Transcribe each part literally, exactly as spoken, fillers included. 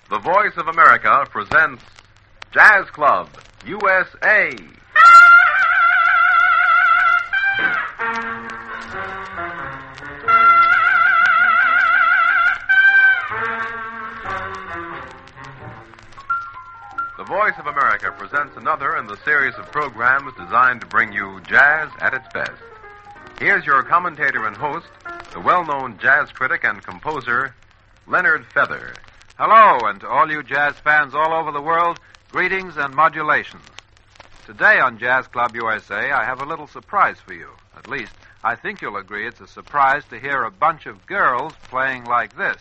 The Voice of America presents Jazz Club, U S A. The Voice of America presents another in the series of programs designed to bring you jazz at its best. Here's your commentator and host, the well-known jazz critic and composer, Leonard Feather. Hello, and to all you jazz fans all over the world, greetings and modulations. Today on Jazz Club U S A, I have a little surprise for you. At least, I think you'll agree it's a surprise to hear a bunch of girls playing like this.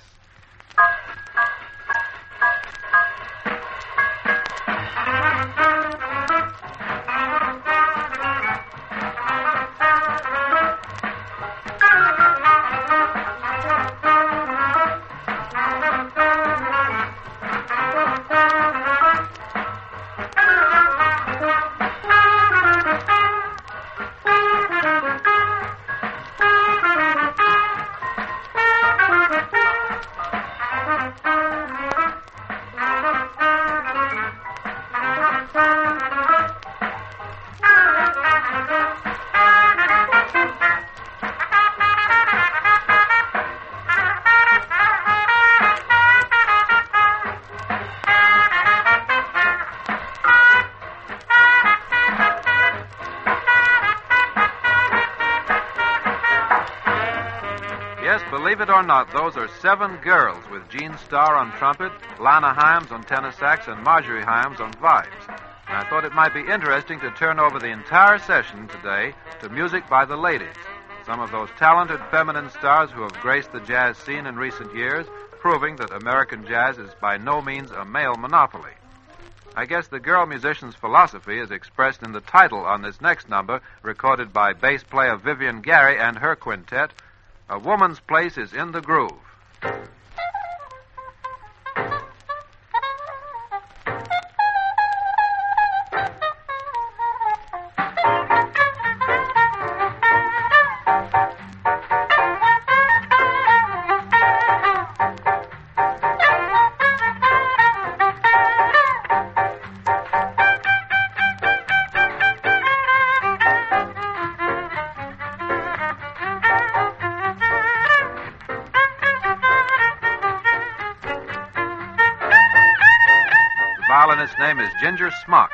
Yes, believe it or not, those are seven girls with Gene Starr on trumpet, Lana Hyams on tenor sax, and Marjorie Hyams on vibes. And I thought it might be interesting to turn over the entire session today to music by the ladies, some of those talented feminine stars who have graced the jazz scene in recent years, proving that American jazz is by no means a male monopoly. I guess the girl musician's philosophy is expressed in the title on this next number, recorded by bass player Vivian Gary and her quintet, A Woman's Place is in the Groove. The violinist's name is Ginger Smock.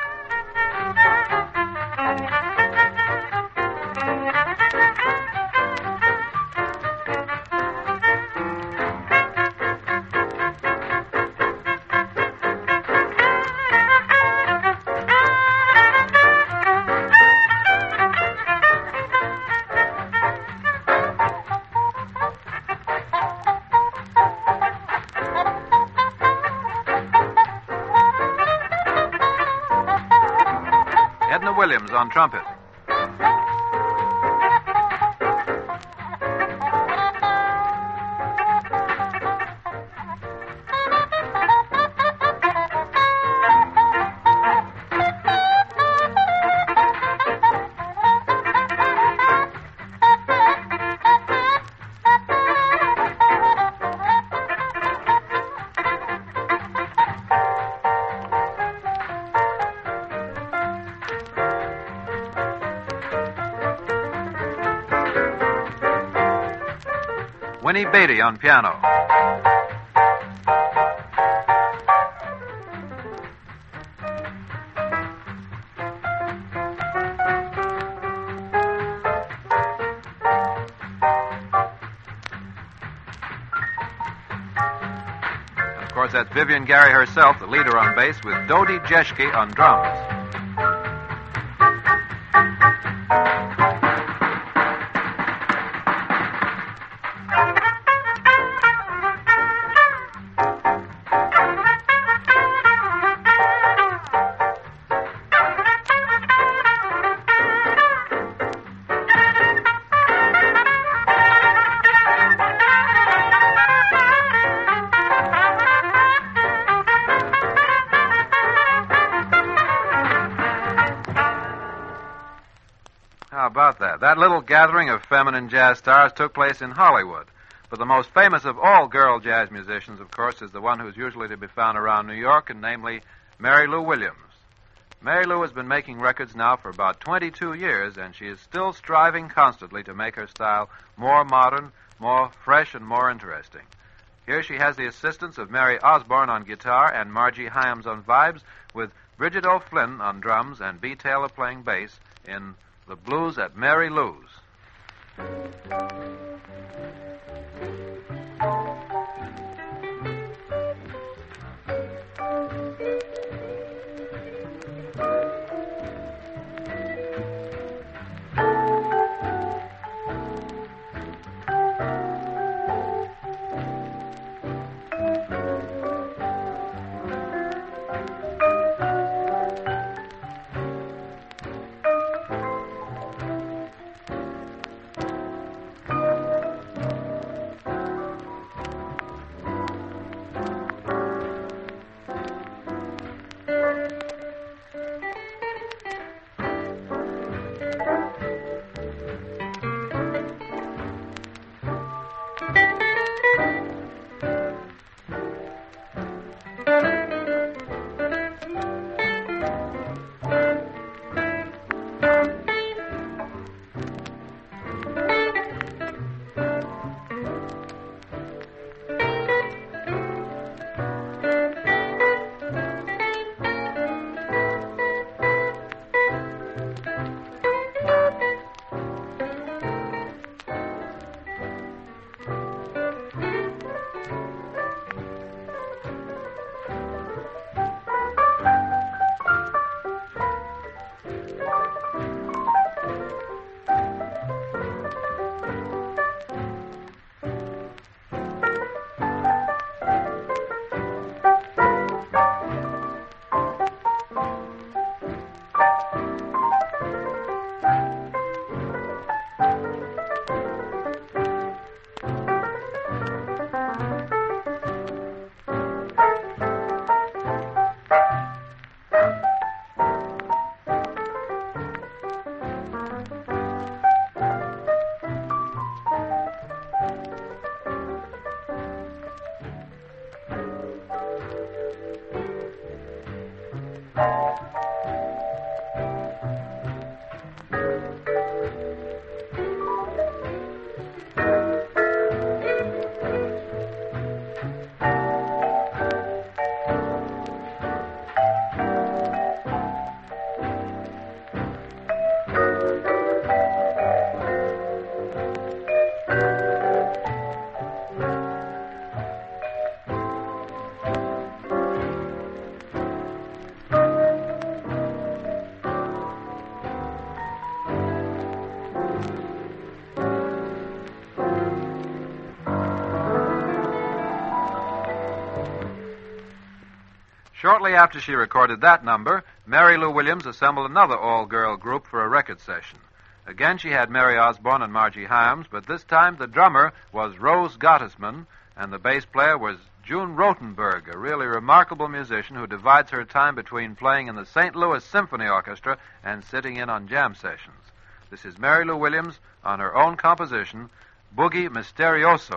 Edna Williams on trumpet. Winnie Beatty on piano. And of course, that's Vivian Gary herself, the leader on bass, with Dodi Jeschke on drums. How about that? That little gathering of feminine jazz stars took place in Hollywood. But the most famous of all girl jazz musicians, of course, is the one who's usually to be found around New York, and namely Mary Lou Williams. Mary Lou has been making records now for about twenty-two years, and she is still striving constantly to make her style more modern, more fresh, and more interesting. Here she has the assistance of Mary Osborne on guitar and Margie Hyams on vibes, with Bridget O'Flynn on drums and B. Taylor playing bass in The Blues at Mary Lou's. Shortly after she recorded that number, Mary Lou Williams assembled another all-girl group for a record session. Again, she had Mary Osborne and Margie Hyams, but this time the drummer was Rose Gottesman, and the bass player was June Rotenberg, a really remarkable musician who divides her time between playing in the Saint Louis Symphony Orchestra and sitting in on jam sessions. This is Mary Lou Williams on her own composition, Boogie Misterioso.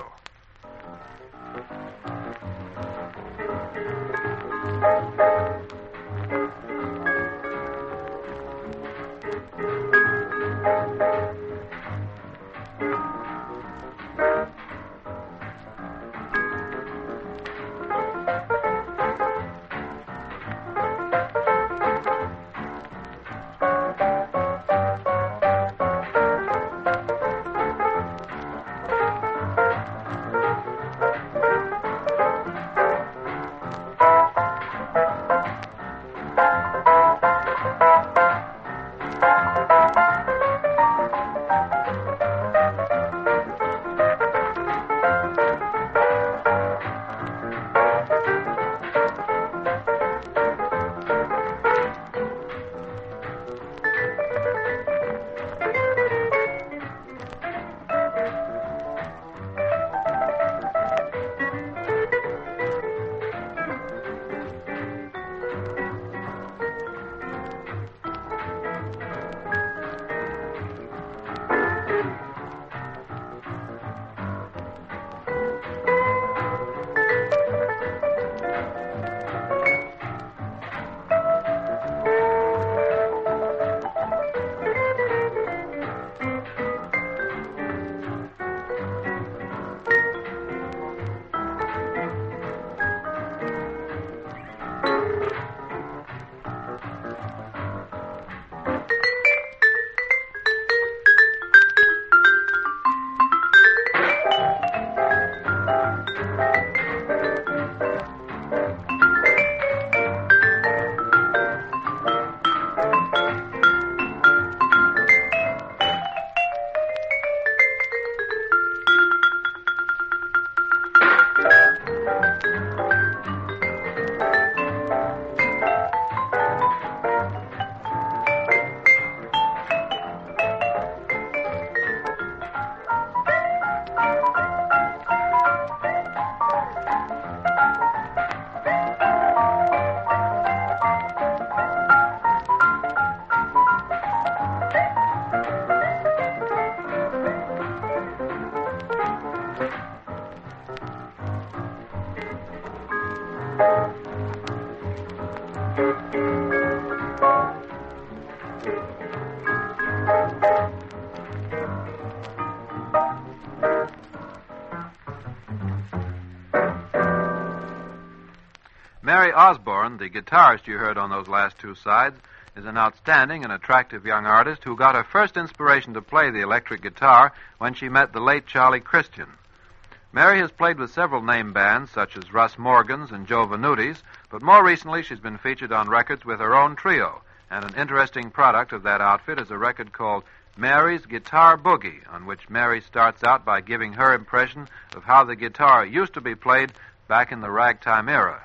Mary Osborne, the guitarist you heard on those last two sides, is an outstanding and attractive young artist who got her first inspiration to play the electric guitar when she met the late Charlie Christian. Mary has played with several name bands, such as Russ Morgan's and Joe Venuti's, but more recently she's been featured on records with her own trio, and an interesting product of that outfit is a record called Mary's Guitar Boogie, on which Mary starts out by giving her impression of how the guitar used to be played back in the ragtime era.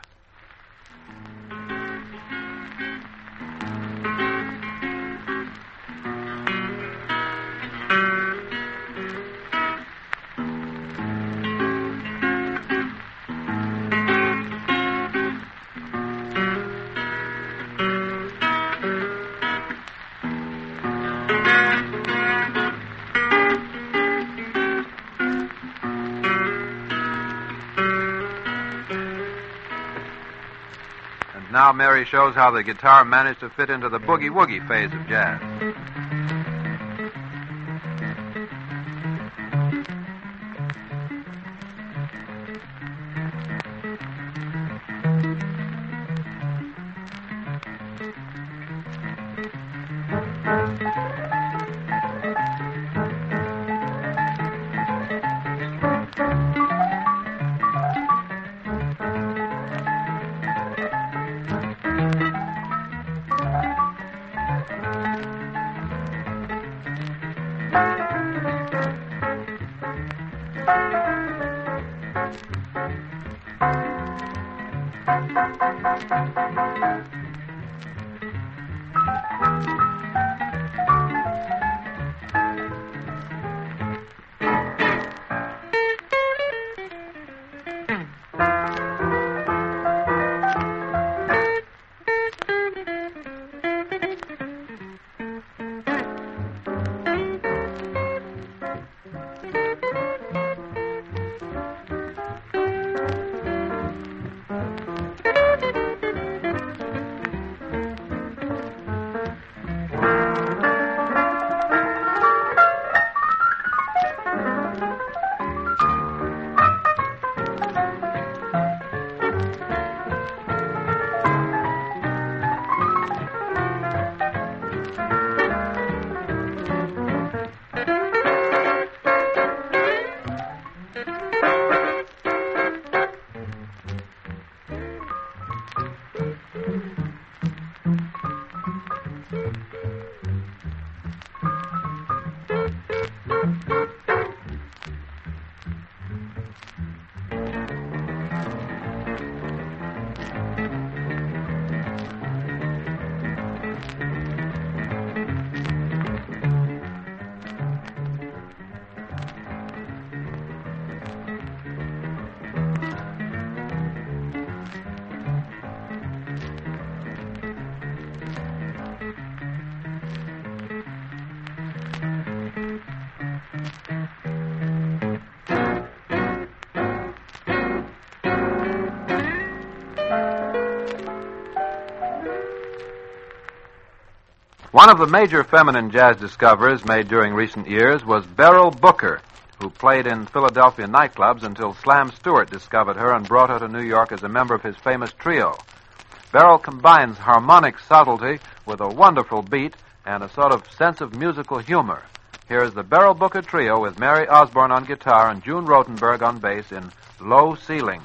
Now Mary shows how the guitar managed to fit into the boogie-woogie phase of jazz. One of the major feminine jazz discoveries made during recent years was Beryl Booker, who played in Philadelphia nightclubs until Slam Stewart discovered her and brought her to New York as a member of his famous trio. Beryl combines harmonic subtlety with a wonderful beat and a sort of sense of musical humor. Here is the Beryl Booker Trio with Mary Osborne on guitar and June Rothenberg on bass in Low Ceiling.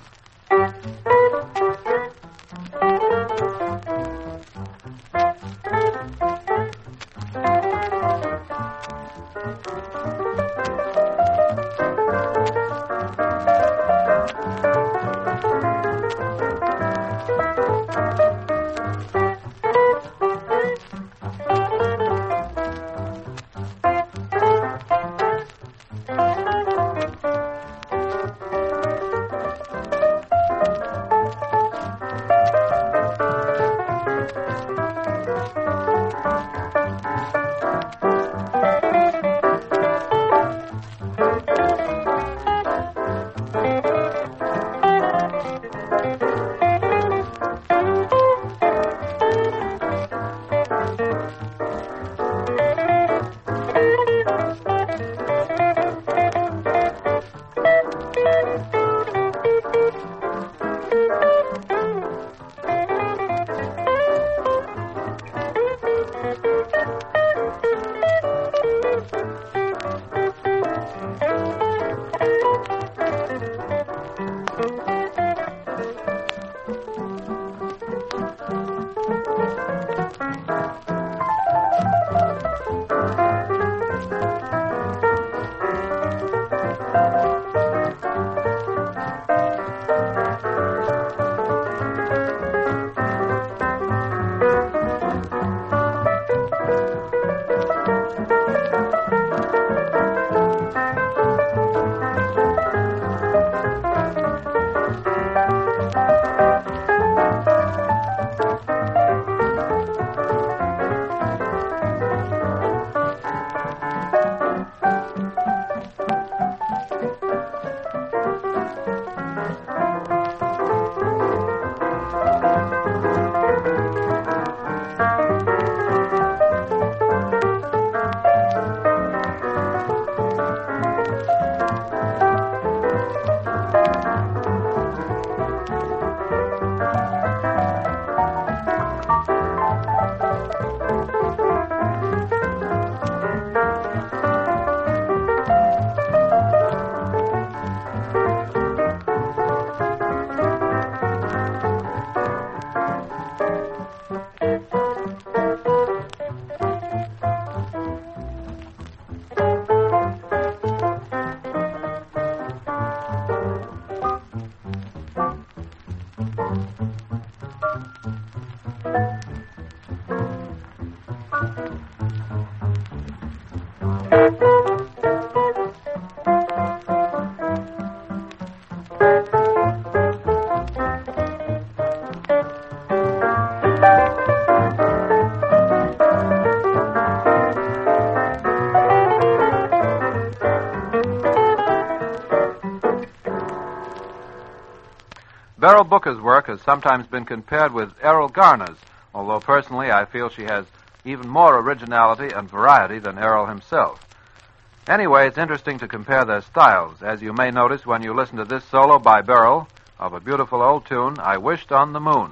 Beryl Booker's work has sometimes been compared with Errol Garner's, although personally I feel she has even more originality and variety than Errol himself. Anyway, it's interesting to compare their styles, as you may notice when you listen to this solo by Beryl of a beautiful old tune, I Wished on the Moon.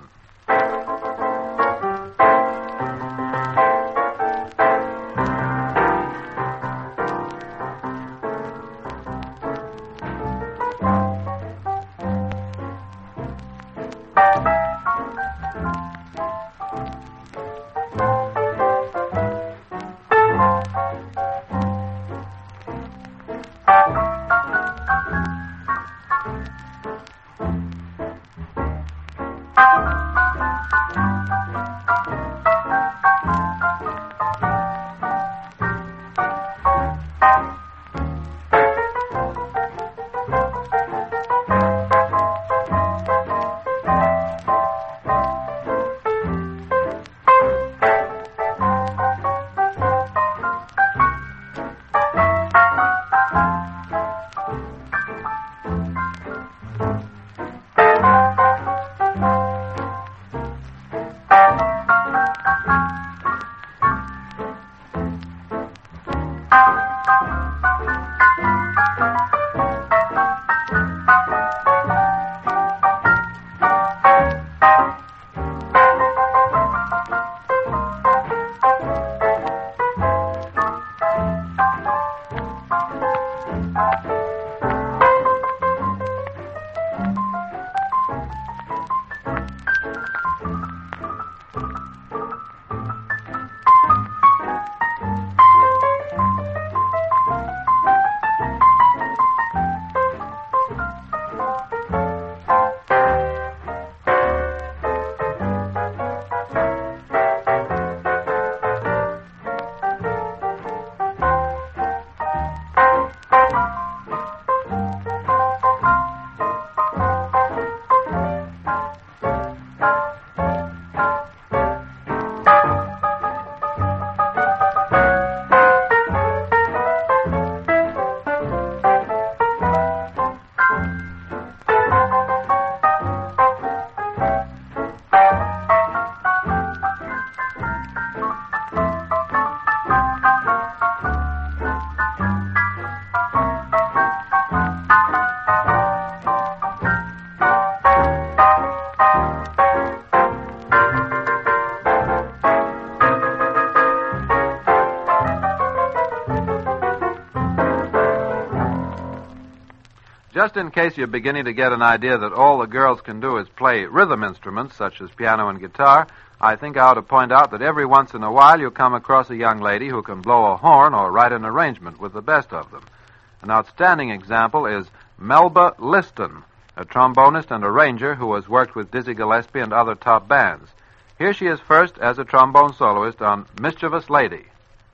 Just in case you're beginning to get an idea that all the girls can do is play rhythm instruments, such as piano and guitar, I think I ought to point out that every once in a while you'll come across a young lady who can blow a horn or write an arrangement with the best of them. An outstanding example is Melba Liston, a trombonist and arranger who has worked with Dizzy Gillespie and other top bands. Here she is first as a trombone soloist on Mischievous Lady.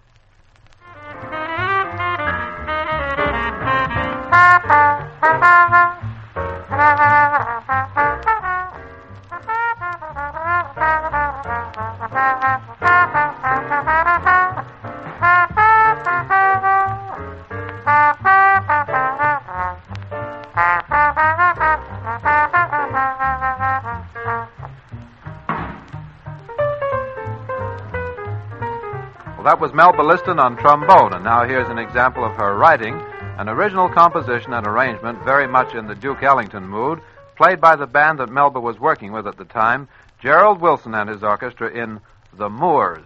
Well, that was Melba Liston on trombone, and now here's an example of her writing, an original composition and arrangement very much in the Duke Ellington mood, played by the band that Melba was working with at the time, Gerald Wilson and his orchestra in The Moors.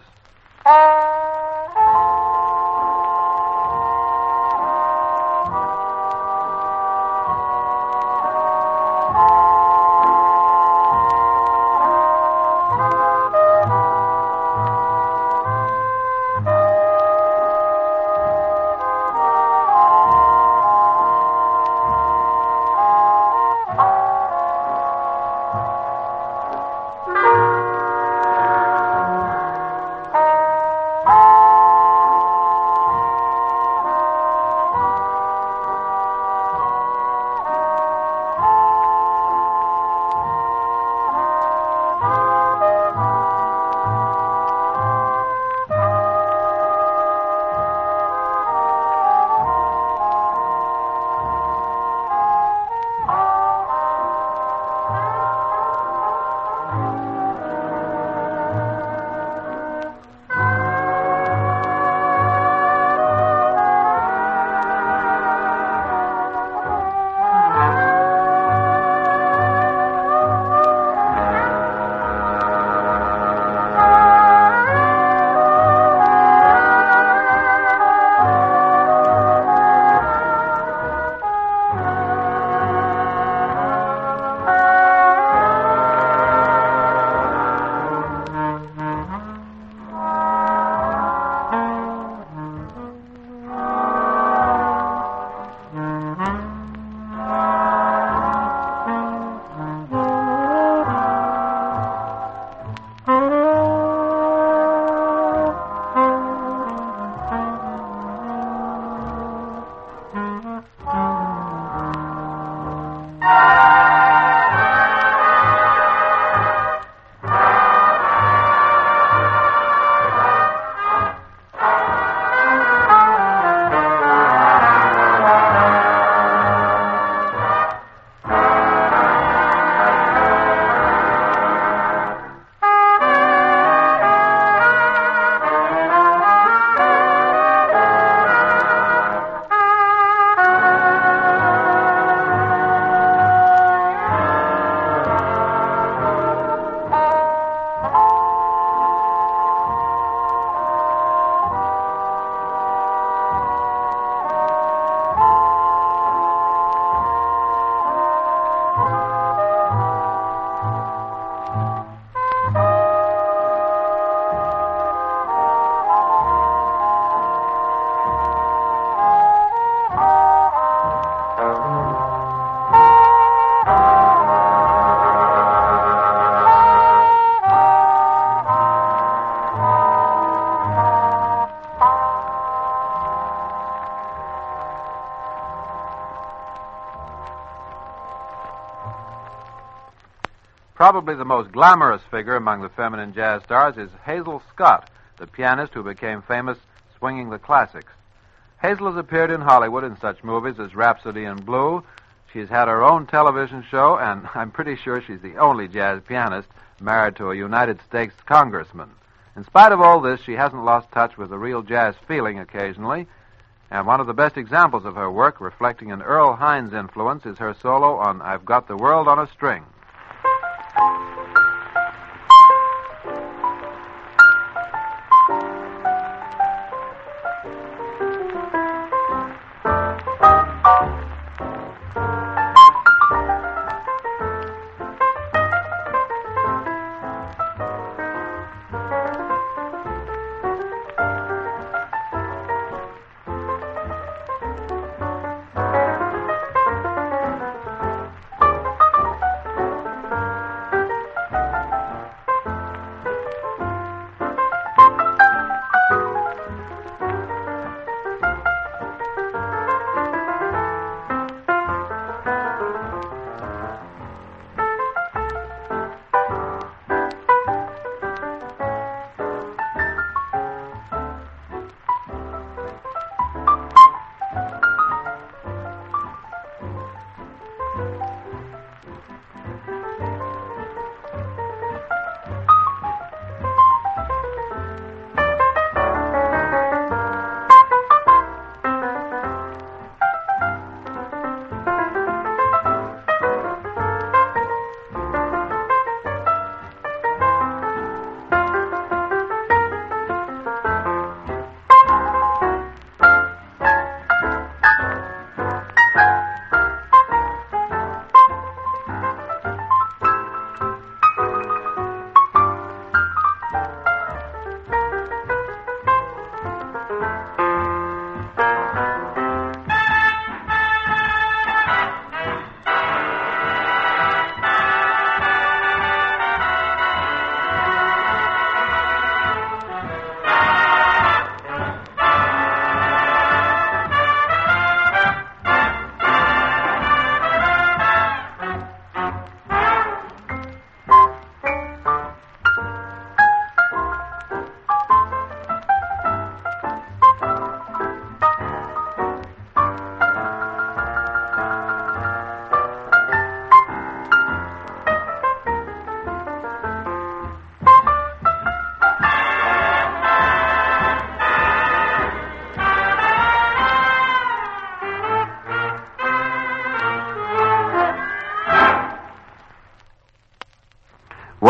Probably the most glamorous figure among the feminine jazz stars is Hazel Scott, the pianist who became famous swinging the classics. Hazel has appeared in Hollywood in such movies as Rhapsody in Blue. She's had her own television show, and I'm pretty sure she's the only jazz pianist married to a United States congressman. In spite of all this, she hasn't lost touch with the real jazz feeling occasionally, and one of the best examples of her work, reflecting an Earl Hines influence, is her solo on I've Got the World on a String.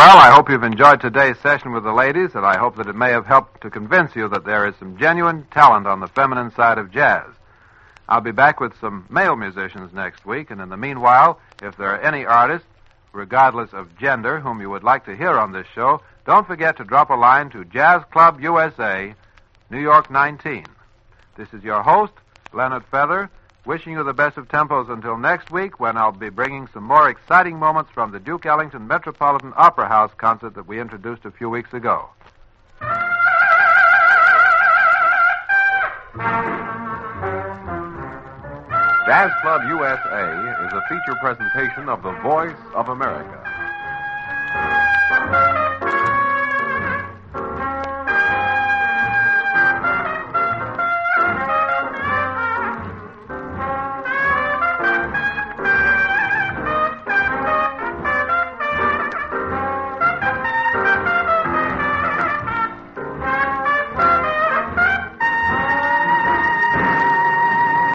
Well, I hope you've enjoyed today's session with the ladies, and I hope that it may have helped to convince you that there is some genuine talent on the feminine side of jazz. I'll be back with some male musicians next week, and in the meanwhile, if there are any artists, regardless of gender, whom you would like to hear on this show, don't forget to drop a line to Jazz Club U S A, New York nineteen. This is your host, Leonard Feather, wishing you the best of tempos until next week, when I'll be bringing some more exciting moments from the Duke Ellington Metropolitan Opera House concert that we introduced a few weeks ago. Jazz Club U S A is a feature presentation of the Voice of America.